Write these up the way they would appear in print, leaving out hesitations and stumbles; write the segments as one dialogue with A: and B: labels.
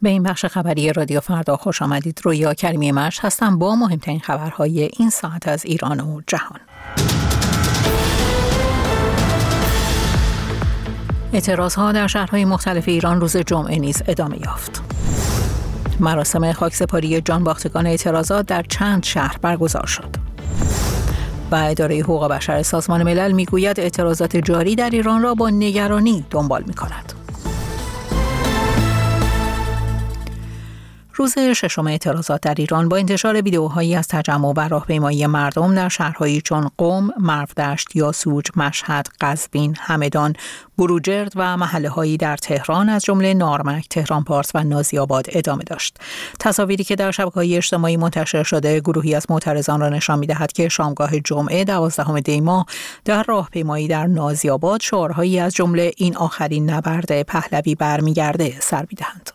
A: به این بخش خبری رادیو فردا خوش آمدید. رویا کریمی مشت هستم با مهمترین خبرهای این ساعت از ایران و جهان. اعتراضها در شهرهای مختلف ایران روز جمعه نیز ادامه یافت. مراسم خاکسپاری جانباختگان اعتراضات در چند شهر برگزار شد. و اداره حقوق بشر سازمان ملل میگوید اعتراضات جاری در ایران را با نگرانی دنبال می‌کند. روز ششم اعتراضات در ایران با انتشار ویدئوهایی از تجمع و راهپیمایی مردم در شهرهایی چون قم، مرودشت، یاسوج، مشهد، قزوین، همدان، بروجرد و محله‌هایی در تهران از جمله نارمک، تهران پارس و نازی‌آباد ادامه داشت. تصاویری که در شبکه‌های اجتماعی منتشر شده گروهی از معترضان را نشان می‌دهد که شامگاه جمعه 12 دی ماه در راهپیمایی در نازی‌آباد شعارهایی از جمله این آخرین نبرد پهلوی برمیگرده سر می‌دهند.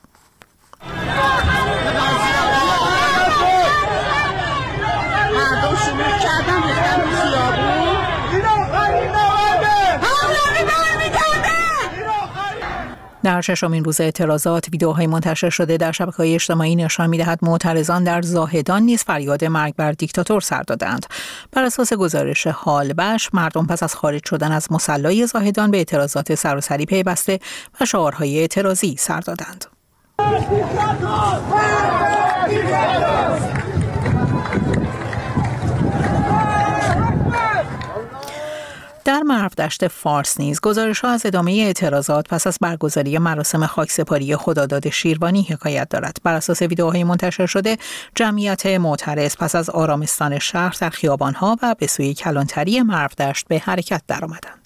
A: در ششمین روز اعتراضات ویدئوهای منتشر شده در شبکه‌های اجتماعی نشان می‌دهد معترضان در زاهدان نیز فریاد مرگ بر دیکتاتور سر دادند. بر اساس گزارش حالبش مردم پس از خارج شدن از مصلی زاهدان به اعتراضات سراسری پیوسته و شعارهای اعتراضی سر دادند. در مرودشت فارس نیز گزارش‌ها از ادامه اعتراضات پس از برگزاری مراسم خاکسپاری خداداد شیروانی حکایت دارد. بر اساس ویدئوهای منتشر شده جمعیت معترض پس از آرامستان شهر در خیابان‌ها و به سوی کلانتری مرودشت به حرکت درآمدند.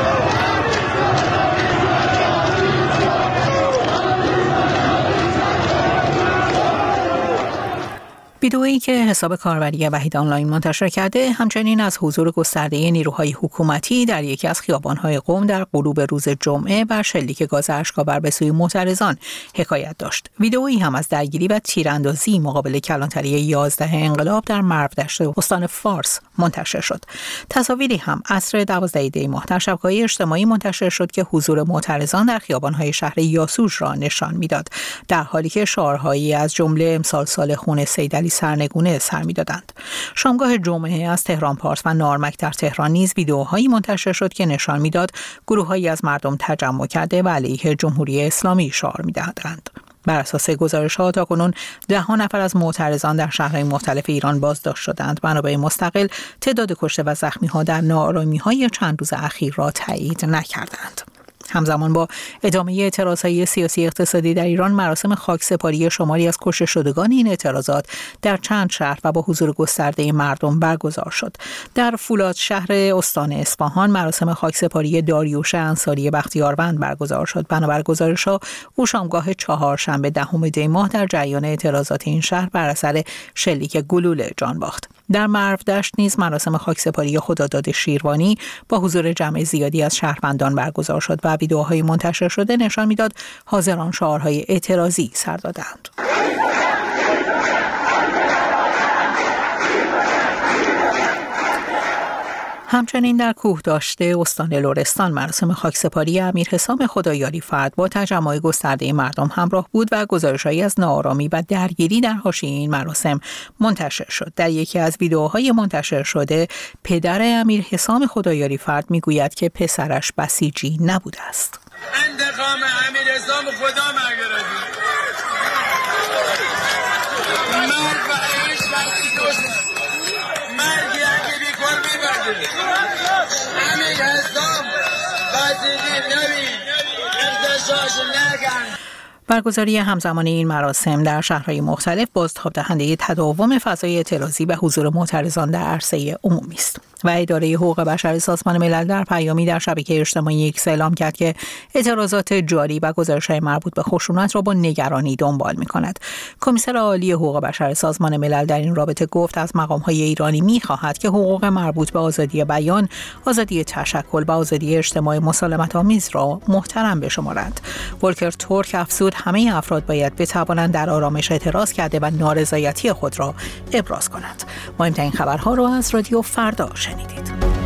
A: ویدئویی که حساب کاربری وحید آنلاین منتشر کرده همچنین از حضور گسترده نیروهای حکومتی در یکی از خیابان‌های قم در غروب روز جمعه و شلیک گاز اشک‌آور به سوی معترضان حکایت داشت. ویدئویی هم از درگیری و تیراندازی مقابل کلانتری 11 انقلاب در مرودشت استان فارس منتشر شد. تصاویری هم عصر 12 دی ماه در شبکه‌های اجتماعی منتشر شد که حضور معترضان در خیابان‌های شهر یاسوج را نشان می‌داد، در حالی که شعارهایی از جمله امسال سال خون سیدعلی سرنگونه سر می‌دادند. شامگاه جمعه از تهران پارس و نارمک در تهران نیز ویدئوهایی منتشر شد که نشان می‌داد گروه‌هایی از مردم تجمع کرده و علیه جمهوری اسلامی شعار می‌دهند. بر اساس گزارش‌ها تاکنون 10 نفر از معترضان در شهرهای مختلف ایران بازداشت شدند. منابع مستقل تعداد کشته و زخمی‌ها در ناآرامی‌های چند روز اخیر را تایید نکردند. همزمان با ادامه اعتراضهای سیاسی اقتصادی در ایران مراسم خاکسپاری شماری از کشته شدگان این اعتراضات در چند شهر و با حضور گسترده مردم برگزار شد. در فولاد شهر استان اصفهان مراسم خاکسپاری داریوش انصاری بختیاروند برگزار شد. بنابر گزارش‌ها او شامگاه چهارشنبه 10 دی ماه در جریان اعتراضات این شهر بر اثر شلیک گلوله جان باخت. در مرودشت نیز مراسم خاکسپاری خداداد شیروانی با حضور جمع زیادی از شهروندان برگزار شد و ویدئوهای منتشر شده نشان می‌داد حاضران شعارهای اعتراضی سر دادند. همچنین در کوهداشته استان لرستان مراسم خاکسپاری امیر حسام خدایاری فرد با تجمع گسترده مردم همراه بود و گزارش‌هایی از ناآرامی و درگیری در حاشیه این مراسم منتشر شد. در یکی از ویدئوهای منتشر شده پدر امیر حسام خدایاری فرد میگوید که پسرش بسیجی نبوده است.
B: انتقام امیر حسام خدا مگردی مرد و عیش وقتی دوست مرگی اگه بیکار میبرده امیر حسام بسیجی نبید ارتشاش نگن.
A: برگزاری همزمان این مراسم در شهرهای مختلف بازتاب دهنده تداوم فضای اعتراضی و حضور معترضان در عرصه عمومی است. و اداره حقوق بشر سازمان ملل در پیامی در شبکه اجتماعی ایکس اعلام کرد که اعتراضات جاری و گزارش‌های مربوط به خشونت را با نگرانی دنبال می‌کند. کمیسر عالی حقوق بشر سازمان ملل در این رابطه گفت از مقام‌های ایرانی می‌خواهد که حقوق مربوط به آزادی بیان، آزادی تشکل و آزادی اجتماع مسالمت‌آمیز را محترم بشمارند. ولکر تورک افزود همه افراد باید بتوانند در آرامش اعتراض کرده و نارضایتی خود را ابراز کنند. مهمترین خبرها را از رادیو فردا شنیدید.